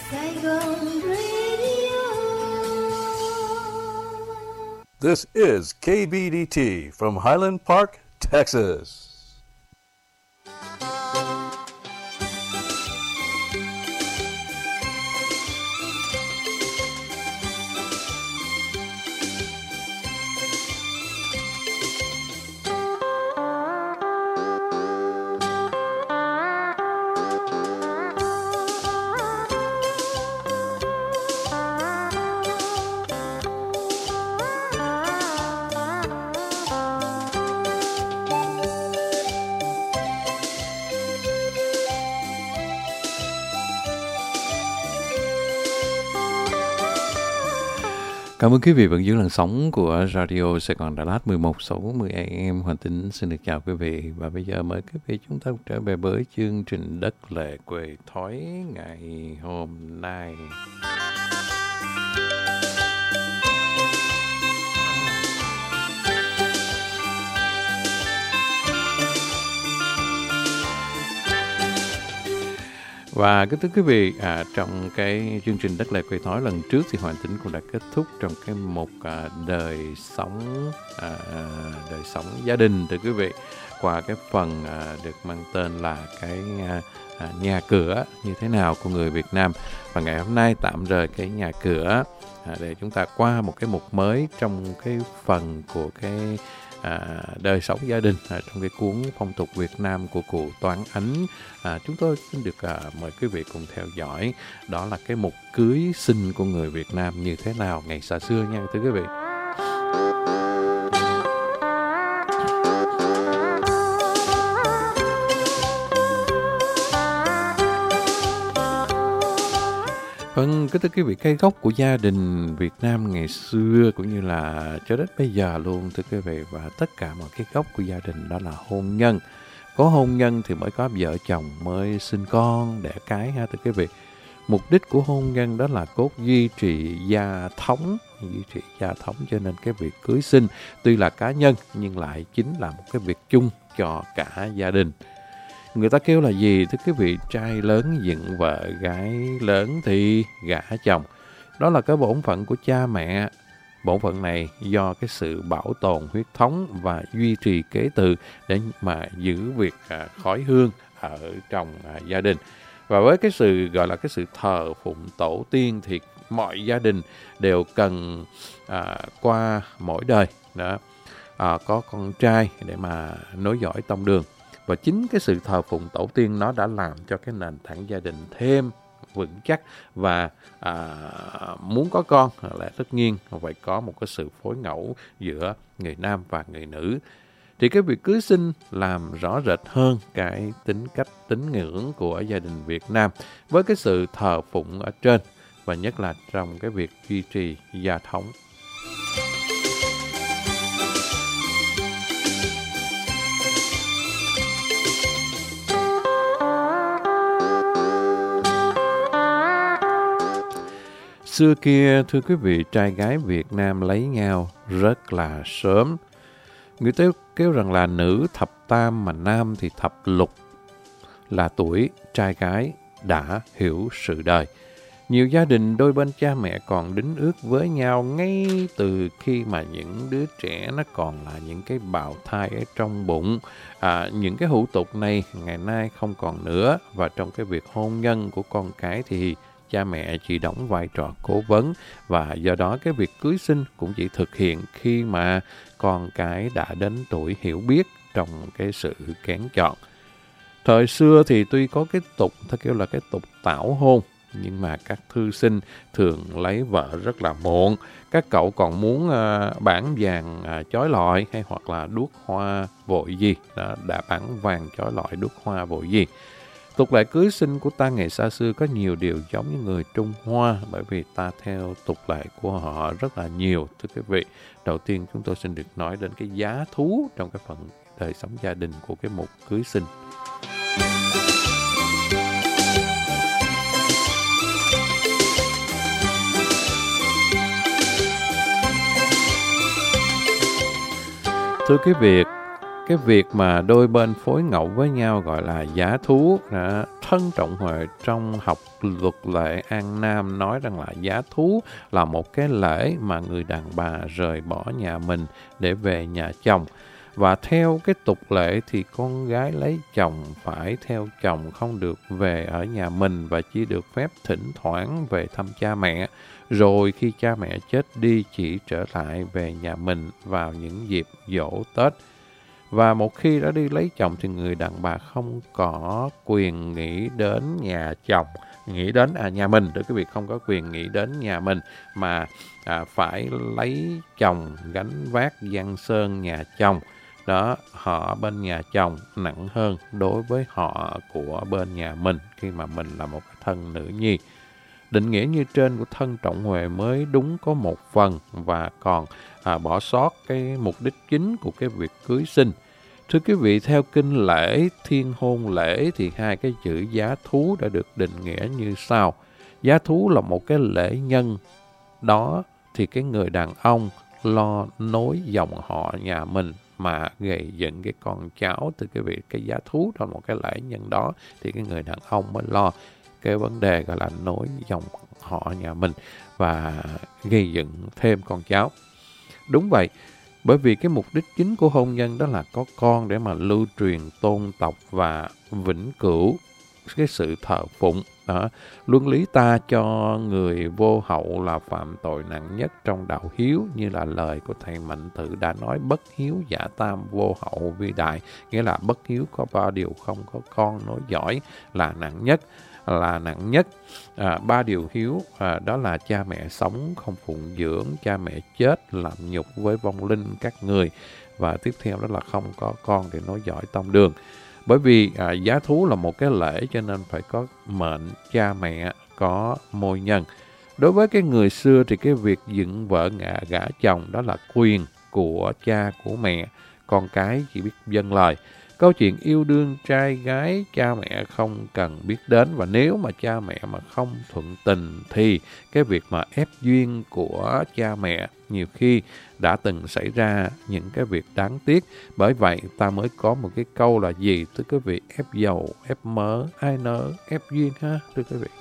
Saigon Radio. This is KBDT from Highland Park, Texas. Cảm ơn quý vị vẫn giữ làn sóng của Radio Sài Gòn Đà Lạt 1160 AM. Hoàng Tính xin được chào quý vị. Và bây giờ mời quý vị chúng ta trở về với chương trình Đất Lệ Quê Thói ngày hôm nay. Và kính thưa quý vị, trong cái chương trình Đất Lệ Quê Thói lần trước thì Hoàng Tính cũng đã kết thúc trong cái mục đời sống gia đình, thưa quý vị, qua cái phần được mang tên là cái nhà cửa như thế nào của người Việt Nam. Và ngày hôm nay tạm rời cái nhà cửa để chúng ta qua một cái mục mới trong cái phần của cái đời sống gia đình trong cái cuốn Phong tục Việt Nam của cụ Toán Ánh. Chúng tôi xin được mời quý vị cùng theo dõi, đó là cái mục cưới xin của người Việt Nam như thế nào ngày xa xưa nha thưa quý vị. Vâng, kính thưa quý vị, cái gốc của gia đình Việt Nam ngày xưa cũng như là cho đến bây giờ luôn thưa quý vị, và tất cả mọi cái gốc của gia đình đó là hôn nhân. Có hôn nhân thì mới có vợ chồng, mới sinh con, đẻ cái ha thưa quý vị. Mục đích của hôn nhân đó là cốt duy trì gia thống, cho nên cái việc cưới xin tuy là cá nhân nhưng lại chính là một cái việc chung cho cả gia đình. Người ta kêu là gì thưa quý vị? Trai lớn dựng vợ, gái lớn thì gả chồng. Đó là cái bổn phận của cha mẹ. Bổn phận này do cái sự bảo tồn huyết thống và duy trì kế từ để mà giữ việc khói hương ở trong gia đình. Và với cái sự gọi là cái sự thờ phụng tổ tiên thì mọi gia đình đều cần qua mỗi đời đó có con trai để mà nối dõi tông đường. Và chính cái sự thờ phụng tổ tiên nó đã làm cho cái nền tảng gia đình thêm vững chắc. Và muốn có con là tất nhiên phải có một cái sự phối ngẫu giữa người nam và người nữ. Thì cái việc cưới xin làm rõ rệt hơn cái tính cách tín ngưỡng của gia đình Việt Nam với cái sự thờ phụng ở trên, và nhất là trong cái việc duy trì gia thống. Xưa kia, thưa quý vị, trai gái Việt Nam lấy nhau rất là sớm. Người ta kêu rằng là nữ thập tam mà nam thì thập lục, là tuổi trai gái đã hiểu sự đời. Nhiều gia đình đôi bên cha mẹ còn đính ước với nhau ngay từ khi mà những đứa trẻ nó còn là những cái bào thai ở trong bụng. Những cái hủ tục này ngày nay không còn nữa, và trong cái việc hôn nhân của con cái thì cha mẹ chỉ đóng vai trò cố vấn, và do đó cái việc cưới xin cũng chỉ thực hiện khi mà con cái đã đến tuổi hiểu biết trong cái sự kén chọn. Thời xưa thì tuy có cái tục, ta kêu là cái tục tảo hôn, nhưng mà các thư sinh thường lấy vợ rất là muộn. Các cậu còn muốn bảng vàng chói lọi hay hoặc là đuốc hoa vội gì, đã bảng vàng chói lọi đuốc hoa vội gì. Tục lệ cưới xin của ta ngày xa xưa có nhiều điều giống như người Trung Hoa, bởi vì ta theo tục lệ của họ rất là nhiều, thưa quý vị. Đầu tiên chúng tôi xin được nói đến cái giá thú trong cái phần đời sống gia đình của cái mục cưới xin. Thưa quý vị, cái việc mà đôi bên phối ngẫu với nhau gọi là giả thú. Thân Trọng Huệ trong học luật lệ An Nam nói rằng là giả thú là một cái lễ mà người đàn bà rời bỏ nhà mình để về nhà chồng. Và theo cái tục lệ thì con gái lấy chồng phải theo chồng, không được về ở nhà mình và chỉ được phép thỉnh thoảng về thăm cha mẹ. Rồi khi cha mẹ chết đi chỉ trở lại về nhà mình vào những dịp giỗ Tết. Và một khi đã đi lấy chồng thì người đàn bà không có quyền nghĩ đến nhà chồng, nghĩ đến nhà mình, để cái việc không có quyền nghĩ đến nhà mình mà phải lấy chồng gánh vác giang sơn nhà chồng. Đó, họ bên nhà chồng nặng hơn đối với họ của bên nhà mình khi mà mình là một cái thân nữ nhi. Định nghĩa như trên của Thân Trọng Huệ mới đúng có một phần và còn bỏ sót cái mục đích chính của cái việc cưới sinh. Thưa quý vị, theo kinh lễ thiên hôn lễ thì hai cái chữ giá thú đã được định nghĩa như sau. Giá thú là một cái lễ nhân, đó thì cái người đàn ông lo nối dòng họ nhà mình mà gây dựng cái con cháu. Từ cái việc cái giá thú là một cái lễ nhân đó thì cái người đàn ông mới lo cái vấn đề gọi là nối dòng họ nhà mình và gây dựng thêm con cháu. Đúng vậy, bởi vì cái mục đích chính của hôn nhân đó là có con để mà lưu truyền tôn tộc và vĩnh cửu cái sự thờ phụng. Đó. Luân lý ta cho người vô hậu là phạm tội nặng nhất trong đạo hiếu, như là lời của thầy Mạnh Tự đã nói: bất hiếu giả tam, vô hậu vi đại. Nghĩa là bất hiếu có ba điều: không có con nối dõi là nặng nhất. Ba điều hiếu đó là cha mẹ sống không phụng dưỡng, cha mẹ chết làm nhục với vong linh các người, và tiếp theo đó là không có con để nối dõi tông đường. Bởi vì giá thú là một cái lễ cho nên phải có mệnh cha mẹ, có môi nhân. Đối với cái người xưa thì cái việc dựng vợ gả chồng đó là quyền của cha của mẹ, con cái chỉ biết vâng lời. Câu chuyện yêu đương trai gái cha mẹ không cần biết đến, và nếu mà cha mẹ mà không thuận tình thì cái việc mà ép duyên của cha mẹ nhiều khi đã từng xảy ra những cái việc đáng tiếc. Bởi vậy ta mới có một cái câu là gì? Thưa quý vị, ép dầu, ép mỡ, ai nỡ ép duyên ha, thưa quý vị.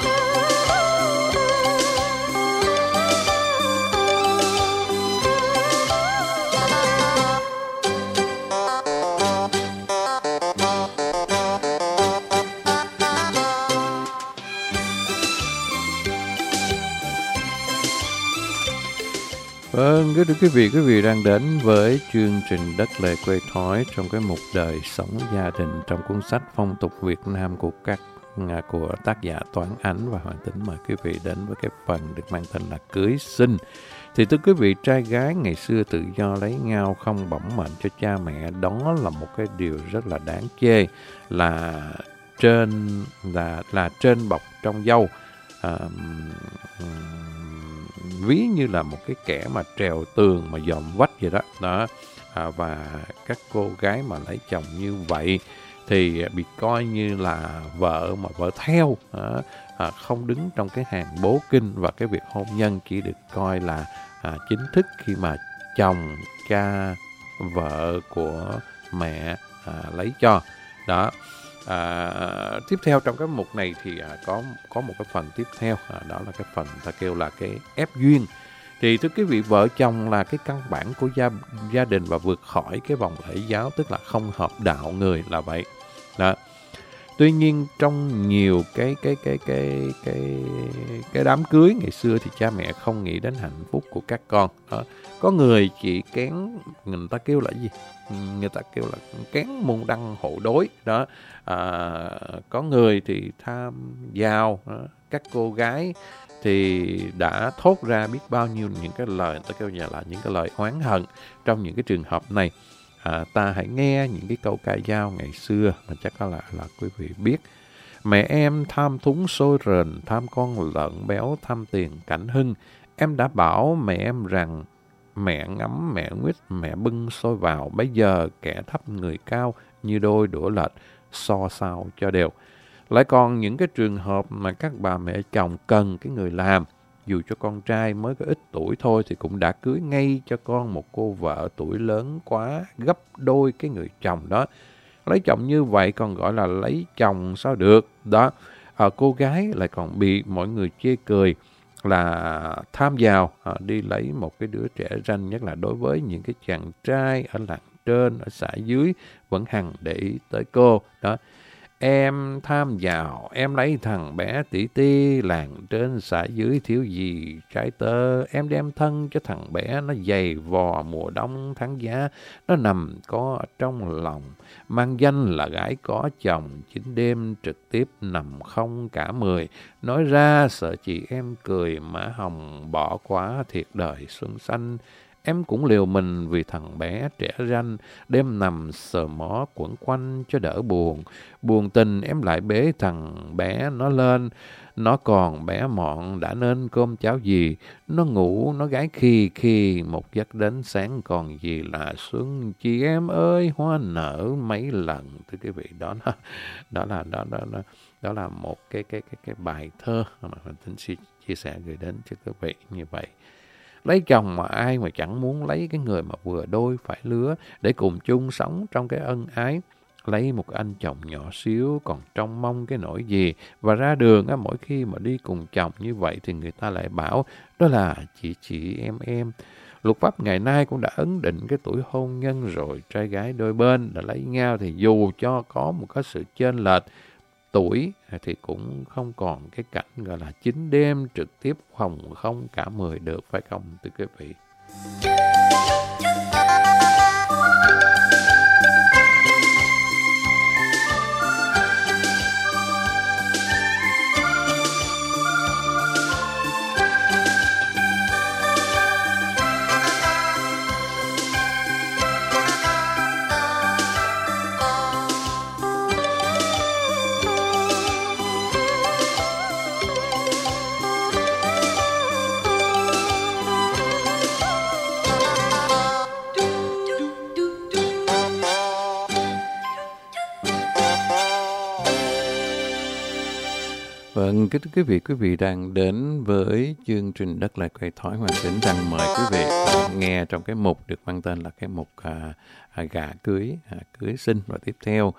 Vâng, thưa quý vị đang đến với chương trình Đất Lệ Quê Thói trong cái mục đời sống gia đình trong cuốn sách Phong tục Việt Nam của tác giả Toán Ánh và Hoàng Tính. Mời quý vị đến với cái phần được mang tên là cưới sinh. Thì thưa quý vị, trai gái ngày xưa tự do lấy nhau, không bỏng mệnh cho cha mẹ, đó là một cái điều rất là đáng chê, là trên bọc trong dâu. Ví như là một cái kẻ mà trèo tường mà dòm vách vậy đó. Và các cô gái mà lấy chồng như vậy thì bị coi như là vợ mà vợ theo, không đứng trong cái hàng bố kinh, và cái việc hôn nhân chỉ được coi là chính thức khi mà chồng, cha, vợ của mẹ lấy cho. Đó. Tiếp theo trong cái mục này thì có một cái phần tiếp theo, đó là cái phần ta kêu là cái ép duyên. Thì thưa quý vị, vợ chồng là cái căn bản của gia đình và vượt khỏi cái vòng lễ giáo, tức là không hợp đạo người, là vậy. Đó. Tuy nhiên trong nhiều cái đám cưới ngày xưa thì cha mẹ không nghĩ đến hạnh phúc của các con. Đó. Có người chỉ kén, người ta kêu là gì? Người ta kêu là kén môn đăng hộ đối. Đó. Có người thì tham giàu. Đó. Các cô gái thì đã thốt ra biết bao nhiêu những cái lời, người ta kêu là những cái lời oán hận. Trong những cái trường hợp này, ta hãy nghe những cái câu ca dao ngày xưa mà chắc là quý vị biết. Mẹ em tham thúng sôi rền, tham con lợn béo, tham tiền cảnh hưng. Em đã bảo mẹ em rằng mẹ ngắm, mẹ nguyết, mẹ bưng sôi vào. Bây giờ kẻ thấp người cao, như đôi đũa lệch, so sao cho đều. Lại còn những cái trường hợp mà các bà mẹ chồng cần cái người làm, dù cho con trai mới có ít tuổi thôi thì cũng đã cưới ngay cho con một cô vợ tuổi lớn quá gấp đôi cái người chồng đó. Lấy chồng như vậy còn gọi là lấy chồng sao được. Đó, cô gái lại còn bị mọi người chê cười là tham vào đi lấy một cái đứa trẻ ranh, nhất là đối với những cái chàng trai ở làng trên, ở xã dưới vẫn hằng để ý tới cô. Đó, em tham vào, em lấy thằng bé tỉ ti làng trên xã dưới thiếu gì trái tơ, em đem thân cho thằng bé nó dày vò mùa đông tháng giá, nó nằm có trong lòng, mang danh là gái có chồng, chính đêm trực tiếp nằm không cả 10. Nói ra sợ chị em cười, mã hồng bỏ quá thiệt đời xuân xanh. Em cũng liều mình vì thằng bé trẻ ranh, đêm nằm sờ mó quẩn quanh cho đỡ buồn. Buồn tình em lại bế thằng bé nó lên, nó còn bé mọn đã nên cơm cháo gì. Nó ngủ, nó gái khi khi, một giấc đến sáng còn gì là xuân. Chị em ơi, hoa nở mấy lần. Thưa quý vị, đó là một cái bài thơ mà mình tính chia sẻ gửi đến cho quý vị như vậy. Lấy chồng mà ai mà chẳng muốn lấy cái người mà vừa đôi phải lứa để cùng chung sống trong cái ân ái. Lấy một anh chồng nhỏ xíu còn trông mong cái nỗi gì. Và ra đường mỗi khi mà đi cùng chồng như vậy thì người ta lại bảo đó là chị em. Luật pháp ngày nay cũng đã ấn định cái tuổi hôn nhân rồi. Trai gái đôi bên đã lấy nhau thì dù cho có một cái sự chênh lệch tuổi thì cũng không còn cái cảnh gọi là chính đêm trực tiếp hồng không cả 10 được, phải không thưa quý vị? Vâng, kính thưa quý vị đang đến với chương trình Đất Lại Quay Thói Hoàng Tính rằng mời quý vị nghe trong cái mục được mang tên là cái mục gả cưới, cưới xin. Và tiếp theo,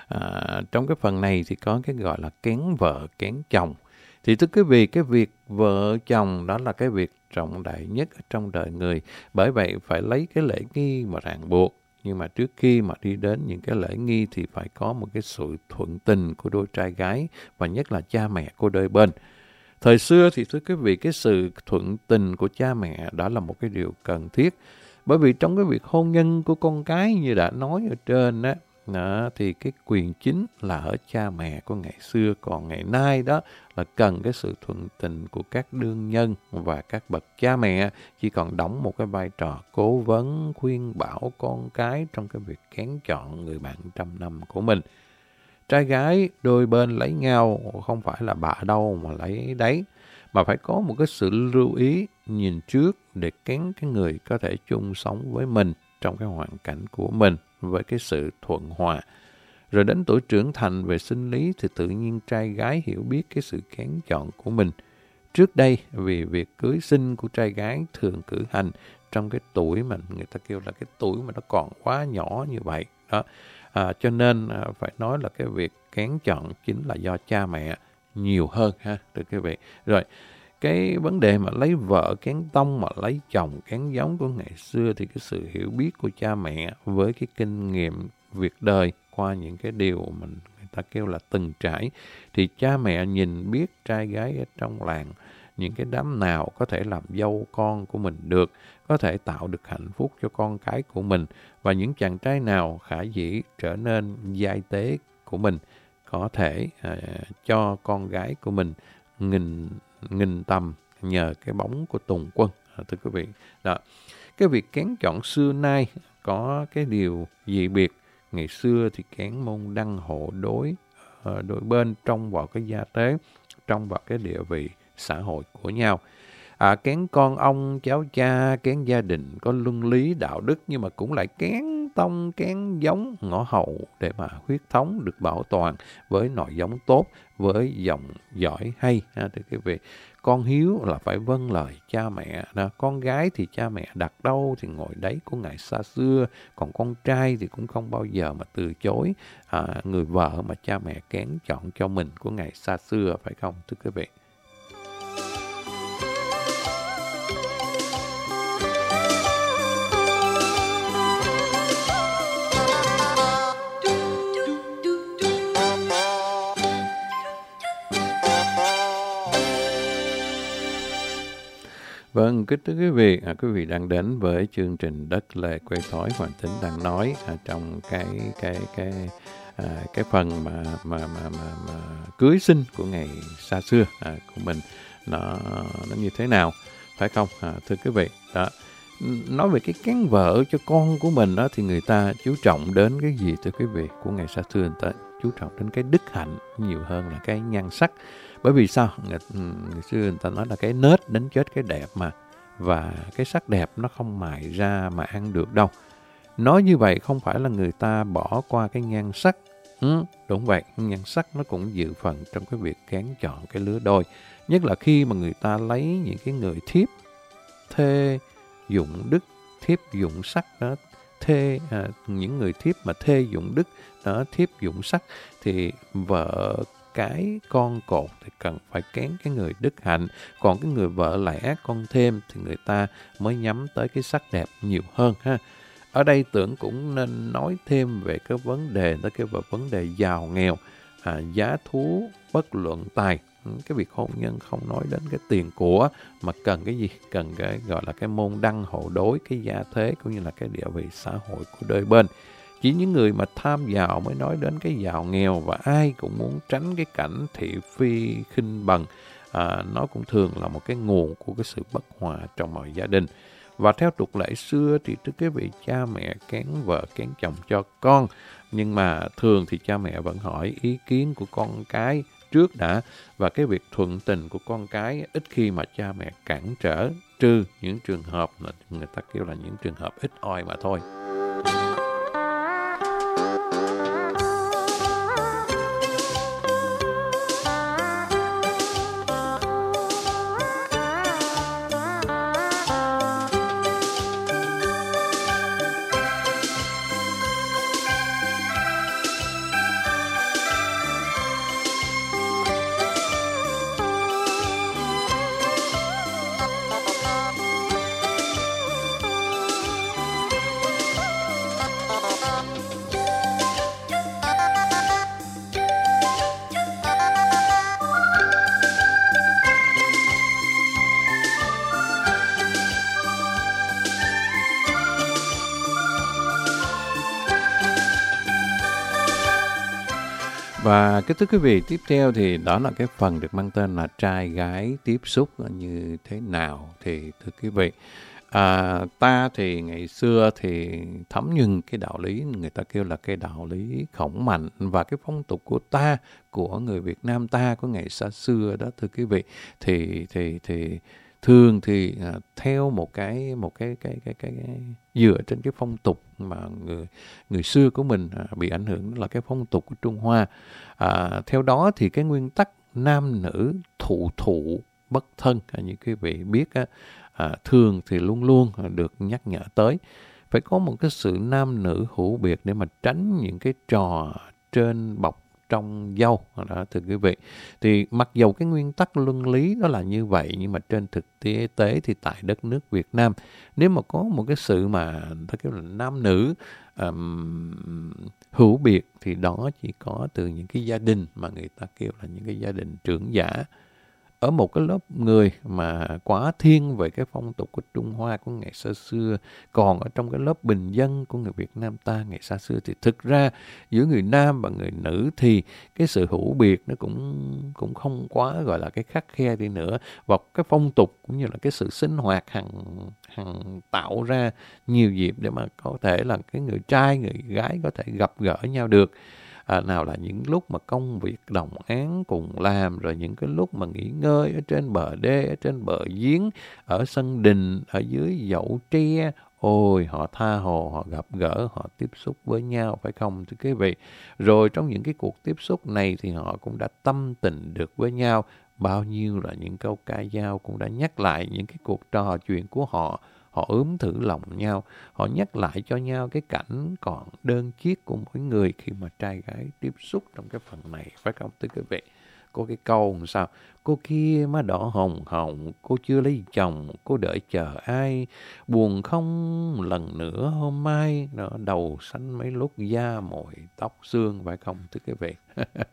trong cái phần này thì có cái gọi là kén vợ, kén chồng. Thì thưa quý vị, cái việc vợ chồng đó là cái việc trọng đại nhất trong đời người. Bởi vậy phải lấy cái lễ nghi mà ràng buộc. Nhưng mà trước khi mà đi đến những cái lễ nghi thì phải có một cái sự thuận tình của đôi trai gái và nhất là cha mẹ của đôi bên. Thời xưa thì thưa quý vị, cái sự thuận tình của cha mẹ đó là một cái điều cần thiết. Bởi vì trong cái việc hôn nhân của con cái như đã nói ở trên đó, thì cái quyền chính là ở cha mẹ của ngày xưa. Còn ngày nay đó là cần cái sự thuận tình của các đương nhân, và các bậc cha mẹ chỉ còn đóng một cái vai trò cố vấn, khuyên bảo con cái trong cái việc kén chọn người bạn trăm năm của mình. Trai gái đôi bên lấy nhau không phải là bạ đâu mà lấy đấy, mà phải có một cái sự lưu ý nhìn trước để kén cái người có thể chung sống với mình trong cái hoàn cảnh của mình với cái sự thuận hòa. Rồi đến tuổi trưởng thành về sinh lý thì tự nhiên trai gái hiểu biết cái sự kén chọn của mình. Trước đây, vì việc cưới xin của trai gái thường cử hành trong cái tuổi mà người ta kêu là cái tuổi mà nó còn quá nhỏ như vậy. Đó. Cho nên phải nói là cái việc kén chọn chính là do cha mẹ nhiều hơn ha, thưa quý vị. Rồi, cái vấn đề mà lấy vợ kén tông mà lấy chồng kén giống của ngày xưa thì cái sự hiểu biết của cha mẹ với cái kinh nghiệm việc đời qua những cái điều mình người ta kêu là từng trải, thì cha mẹ nhìn biết trai gái ở trong làng những cái đám nào có thể làm dâu con của mình được, có thể tạo được hạnh phúc cho con cái của mình, và những chàng trai nào khả dĩ trở nên giai tế của mình, có thể cho con gái của mình nghìn tầm nhờ cái bóng của Tùng Quân. Thưa quý vị, đó, cái việc kén chọn xưa nay có cái điều dị biệt. Ngày xưa thì kén môn đăng hộ đối bên trong vào cái gia tế, trong vào cái địa vị xã hội của nhau. kén con ông cháu cha, kén gia đình có luân lý đạo đức, nhưng mà cũng lại kén tông, kén giống ngõ hậu để mà huyết thống được bảo toàn với nội giống tốt, với dòng dõi hay. Thưa quý vị, con hiếu là phải vâng lời cha mẹ. Con gái thì cha mẹ đặt đâu thì ngồi đấy của ngày xa xưa, còn con trai thì cũng không bao giờ mà từ chối người vợ mà cha mẹ kén chọn cho mình của ngày xa xưa, phải không thưa quý vị? Vâng, kính thưa quý vị đang đến với chương trình Đất Lề Quê Thói. Hoàng Tính đang nói trong cái phần mà cưới xin của ngày xa xưa của mình nó như thế nào, phải không thưa quý vị? Đó, nói về cái kén vợ cho con của mình đó thì người ta chú trọng đến cái gì thưa quý vị? Của ngày xa xưa người ta chú trọng đến cái đức hạnh nhiều hơn là cái nhan sắc. Bởi vì sao? Ngày xưa người ta nói là cái nết đến chết cái đẹp mà. Và cái sắc đẹp nó không mài ra mà ăn được đâu. Nói như vậy không phải là người ta bỏ qua cái nhan sắc. Đúng vậy, nhan sắc nó cũng dự phần trong cái việc kén chọn cái lứa đôi. Nhất là khi mà người ta lấy những cái người thiếp thê dụng đức, thiếp dụng sắc đó, những người thiếp mà thê dụng đức đó, thiếp dụng sắc, thì vợ cái con cột thì cần phải kén cái người đức hạnh, còn cái người vợ lẽ con thêm thì người ta mới nhắm tới cái sắc đẹp nhiều hơn ha. Ở đây Tưởng cũng nên nói thêm về cái vấn đề đó, cái vấn đề giàu nghèo, giá thú bất luận tài. Cái việc hôn nhân không nói đến cái tiền của, mà cần cái gì? Cần cái gọi là cái môn đăng hộ đối, cái gia thế cũng như là cái địa vị xã hội của đôi bên. Chỉ những người mà tham giàu mới nói đến cái giàu nghèo, và ai cũng muốn tránh cái cảnh thị phi khinh bần. Nó cũng thường là một cái nguồn của cái sự bất hòa trong mọi gia đình. Và theo tục lệ xưa thì thưa quý vị, cha mẹ kén vợ kén chồng cho con, nhưng mà thường thì cha mẹ vẫn hỏi ý kiến của con cái trước đã, và cái việc thuận tình của con cái ít khi mà cha mẹ cản trở, trừ những trường hợp là người ta kêu là những trường hợp ít ỏi mà thôi. Và cái thưa quý vị, tiếp theo thì đó là cái phần được mang tên là trai gái tiếp xúc như thế nào. Thì thưa quý vị, ta thì ngày xưa thì thấm nhuần cái đạo lý, người ta kêu là cái đạo lý khổng mạnh, và cái phong tục của ta, của người Việt Nam ta của ngày xa xưa đó thưa quý vị, thì thường thì theo một cái dựa trên cái phong tục mà người xưa của mình bị ảnh hưởng, là cái phong tục của Trung Hoa. Theo đó thì cái nguyên tắc nam nữ thụ bất thân, như quý vị biết thường thì luôn luôn được nhắc nhở tới. Phải có một cái sự nam nữ hữu biệt để mà tránh những cái trò trên bọc trong dâu đó thưa quý vị. Thì mặc dầu cái nguyên tắc luân lý đó là như vậy, nhưng mà trên thực tế thì tại đất nước Việt Nam, nếu mà có một cái sự mà ta kêu là nam nữ hữu biệt, thì đó chỉ có từ những cái gia đình mà người ta kêu là những cái gia đình trưởng giả, ở một cái lớp người mà quá thiên về cái phong tục của Trung Hoa của ngày xa xưa. Còn ở trong cái lớp bình dân của người Việt Nam ta ngày xa xưa thì thực ra giữa người nam và người nữ thì cái sự hữu biệt nó cũng không quá gọi là cái khắt khe đi nữa. Và cái phong tục cũng như là cái sự sinh hoạt hằng tạo ra nhiều dịp để mà có thể là cái người trai người gái có thể gặp gỡ nhau được. nào là những lúc mà công việc đồng áng cùng làm, rồi những cái lúc mà nghỉ ngơi ở trên bờ đê, ở trên bờ giếng, ở sân đình, ở dưới dậu tre. Ôi, họ tha hồ, họ gặp gỡ, họ tiếp xúc với nhau, phải không thưa quý vị? Rồi trong những cái cuộc tiếp xúc này thì họ cũng đã tâm tình được với nhau. Bao nhiêu là những câu ca dao cũng đã nhắc lại những cái cuộc trò chuyện của họ. Họ ướm thử lòng nhau, họ nhắc lại cho nhau cái cảnh còn đơn chiếc của mỗi người khi mà trai gái tiếp xúc trong cái phần này, phải không thưa quý vị? Có cái câu làm sao? Cô kia má đỏ hồng hồng, cô chưa lấy chồng, cô đợi chờ ai? Buồn không lần nữa hôm mai, nó đầu xanh mấy lúc da mồi tóc xương, phải không thưa quý vị?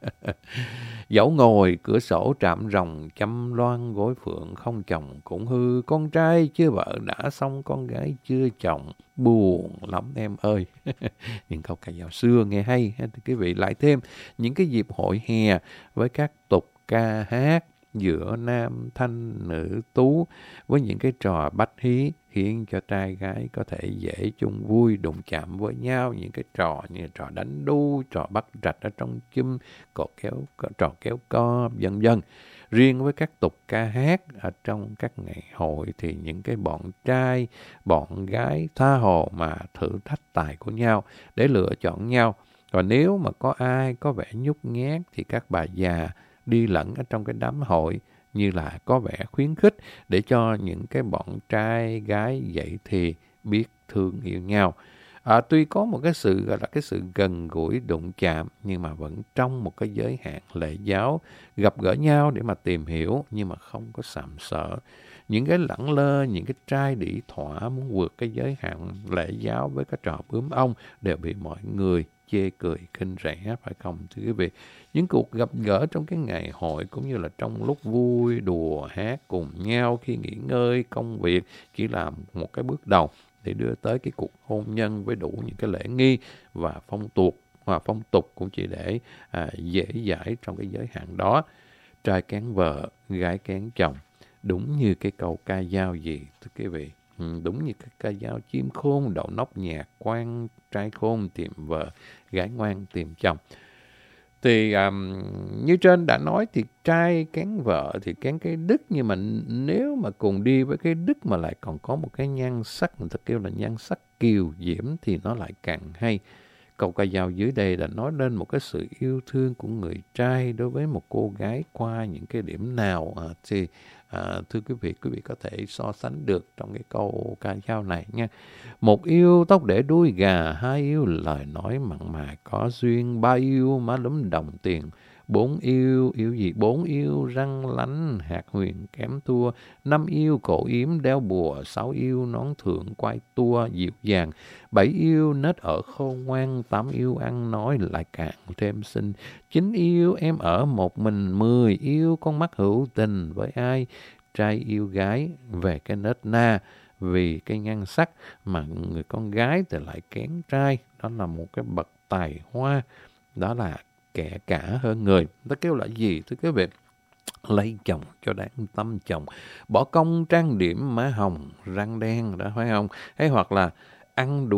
Dẫu ngồi cửa sổ trạm rồng, chăm loan gối phượng không chồng cũng hư. Con trai chưa vợ đã xong, con gái chưa chồng, buồn lắm em ơi. Những câu ca dao xưa nghe hay. Quý vị lại thêm những cái dịp hội hè với các tục ca hát giữa nam thanh nữ tú, với những cái trò bách hí khiến cho trai gái có thể dễ chung vui đụng chạm với nhau. Những cái trò như trò đánh đu, trò bắt rạch ở trong chum, trò kéo co, vân vân. Riêng với các tục ca hát ở trong các ngày hội thì những cái bọn trai, bọn gái tha hồ mà thử thách tài của nhau để lựa chọn nhau. Còn nếu mà có ai có vẻ nhút nhát thì các bà già đi lẫn ở trong cái đám hội như là có vẻ khuyến khích để cho những cái bọn trai gái vậy thì biết thương yêu nhau. Tuy có một cái sự gọi là cái sự gần gũi đụng chạm, nhưng mà vẫn trong một cái giới hạn lễ giáo, gặp gỡ nhau để mà tìm hiểu nhưng mà không có sàm sỡ. Những cái lẳng lơ, những cái trai đĩ thỏa muốn vượt cái giới hạn lễ giáo với cái trò bướm ong đều bị mọi người chê cười khinh rẻ, phải không thưa quý vị? Những cuộc gặp gỡ trong cái ngày hội cũng như là trong lúc vui đùa hát cùng nhau khi nghỉ ngơi công việc chỉ là một cái bước đầu để đưa tới cái cuộc hôn nhân với đủ những cái lễ nghi và phong tục cũng chỉ để dễ dãi trong cái giới hạn đó. Trai kén vợ, gái kén chồng, đúng như cái câu ca dao gì thưa quý vị? Đúng như cái ca dao chim khôn đậu nóc nhà quan, trai khôn tìm vợ, gái ngoan tìm chồng. Thì như trên đã nói thì trai kén vợ thì kén cái đức, nhưng mà nếu mà cùng đi với cái đức mà lại còn có một cái nhan sắc, người ta kêu là nhan sắc kiều diễm thì nó lại càng hay. Câu ca dao dưới đây đã nói lên một cái sự yêu thương của người trai đối với một cô gái qua những cái điểm nào thì thưa quý vị có thể so sánh được trong cái câu ca dao này nha. Một yêu tóc để đuôi gà, hai yêu lời nói mặn mà có duyên, ba yêu má lúm đồng tiền, bốn yêu gì? Bốn yêu răng lánh hạt huyền kém thua, năm yêu cổ yếm đeo bùa, sáu yêu nón thượng quai tua dịu dàng, bảy yêu nết ở khôn ngoan, tám yêu ăn nói lại càng thêm xinh, chín yêu em ở một mình, 10 yêu con mắt hữu tình với ai. Trai yêu gái về cái nết na, vì cái nhan sắc, mà người con gái thì lại kén trai. Đó là một cái bậc tài hoa, đó là kẻ cả hơn người. Ta kêu là gì thưa quý vị? Lấy chồng cho đáng tâm chồng, bỏ công trang điểm má hồng răng đen, đã phải không? Hay hoặc là ăn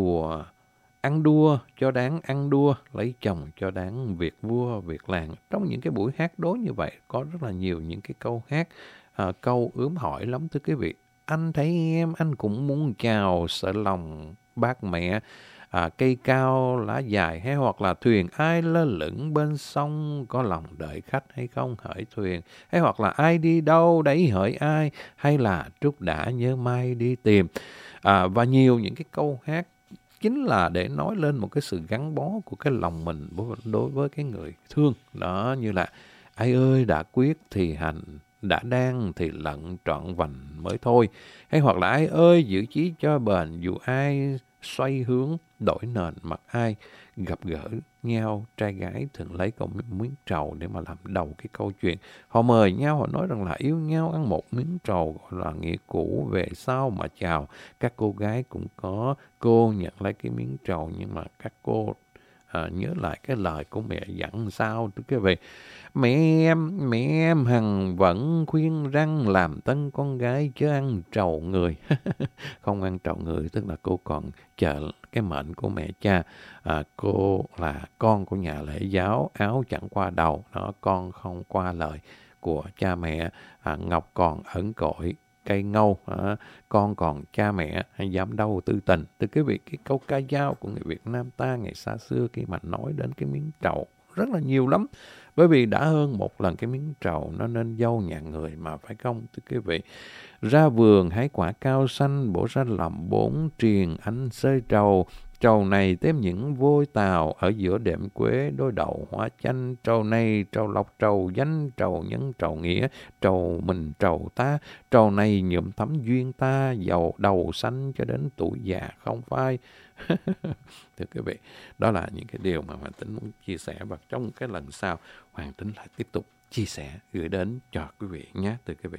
đua cho đáng ăn đua, lấy chồng cho đáng việc vua việc làng. Trong những cái buổi hát đối như vậy có rất là nhiều những cái câu hát, câu ướm hỏi lắm thưa quý vị. Anh thấy em anh cũng muốn chào, sợ lòng bác mẹ, cây cao lá dài, hay hoặc là thuyền ai lơ lửng bên sông, có lòng đợi khách hay không hỡi thuyền, hay hoặc là ai đi đâu đấy hỡi ai, hay là trúc đã nhớ mai đi tìm. Và nhiều những cái câu hát chính là để nói lên một cái sự gắn bó của cái lòng mình đối với cái người thương. Đó, như là ai ơi đã quyết thì hành, đã đang thì lận trọn vành mới thôi. Hay hoặc là ai ơi giữ chí cho bền, dù ai xoay hướng đổi nền mặt ai. Gặp gỡ nhau, trai gái thường lấy câu miếng trầu để mà làm đầu cái câu chuyện. Họ mời nhau, họ nói rằng là yêu nhau ăn một miếng trầu, gọi là nghĩa cũ về sau mà chào. Các cô gái cũng có cô nhận lấy cái miếng trầu, nhưng mà các cô nhớ lại cái lời của mẹ dặn sao thưa quý vị. Mẹ em hằng vẫn khuyên răng làm tân con gái chứ ăn trầu người. Không ăn trầu người tức là cô còn chờ cái mệnh của mẹ cha. Cô là con của nhà lễ giáo, áo chẳng qua đầu, đó, con không qua lời của cha mẹ. Ngọc còn ẩn cội cây ngâu, con còn cha mẹ hay dám đâu tư tình. Từ quý vị, cái câu ca dao của người Việt Nam ta ngày xa xưa khi mà nói đến cái miếng trầu rất là nhiều lắm. Bởi vì đã hơn một lần cái miếng trầu nó nên dâu nhà người mà, phải không thưa quý vị? Ra vườn hái quả cao xanh, bổ ra làm 4 triền anh xơi trầu. Trầu này thêm những vôi tàu, ở giữa đệm quế đôi đậu hoa chanh. Trầu này trầu lộc trầu danh, trầu nhân trầu nghĩa, trầu mình trầu ta. Trầu này nhuộm thắm duyên ta, giàu đầu xanh cho đến tuổi già không phai. Thưa quý vị, đó là những cái điều mà Hoàng Tính muốn chia sẻ, và trong cái lần sau Hoàng Tính lại tiếp tục chia sẻ gửi đến cho quý vị nhé thưa quý vị.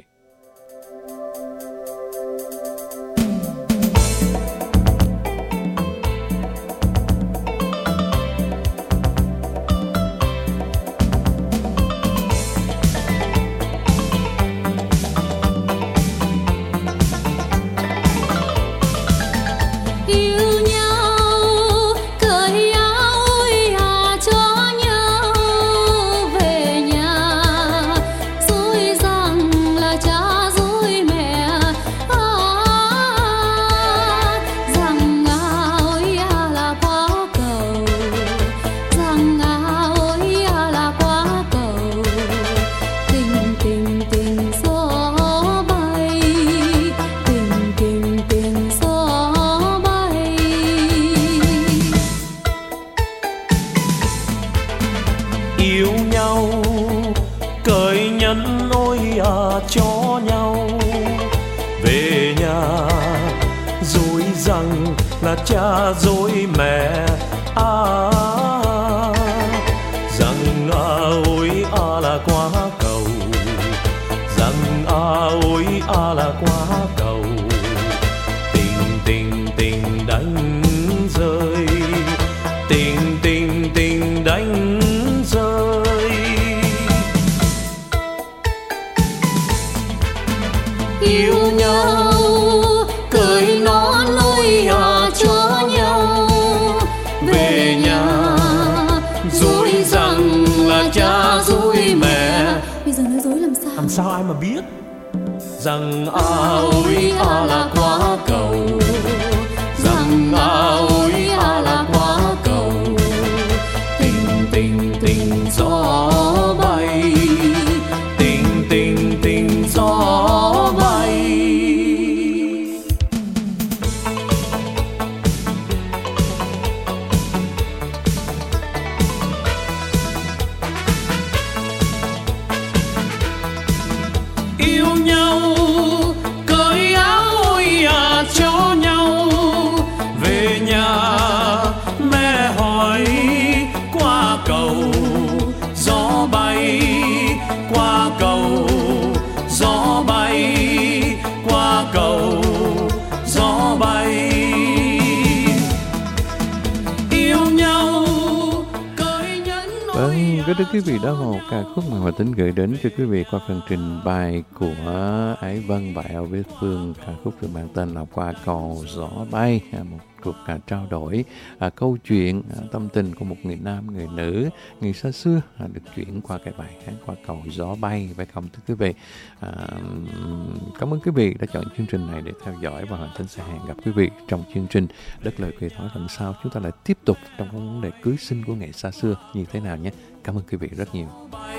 Cha dối mẹ rằng ôi là quá cầu, rằng ôi là quá cầu. Tình tình tình đánh rơi, tình tình tình đánh rơi. Yêu nhau cười non ôi cho nhau, về nhà dối rằng là cha dối mẹ. Bây giờ nói dối làm sao? Làm sao ai mà biết? Rằng ôi là quá cầu, rằng ôi là quá cầu. Tình tình tình gió bay, tình tình tình gió bay. Yêu nhau cởi áo ôi cho nhau, về nhà mẹ hỏi qua cầu gió bay, qua cầu gió bay, qua cầu gió bay. Yêu nhau cởi nhẫn ôi. Kính thưa quý vị, đó là một ca khúc mà Hoàng Tính gửi đến cho quý vị qua phần trình bày của Ái Vân và Elvis Phương. Ca khúc được mang tên là Qua Cầu Gió Bay, một cuộc trao đổi câu chuyện tâm tình của một người nam, người nữ, người xa xưa được chuyển qua cái bài hát Qua Cầu Gió Bay, phải không thưa quý vị? Cảm ơn quý vị đã chọn chương trình này để theo dõi, và Hoàng Tính sẽ hẹn gặp quý vị trong chương trình Đất Lời Quê Thói lần sau. Chúng ta lại tiếp tục trong vấn đề cưới xin của ngày xa xưa như thế nào nhé. Cảm ơn quý vị rất nhiều.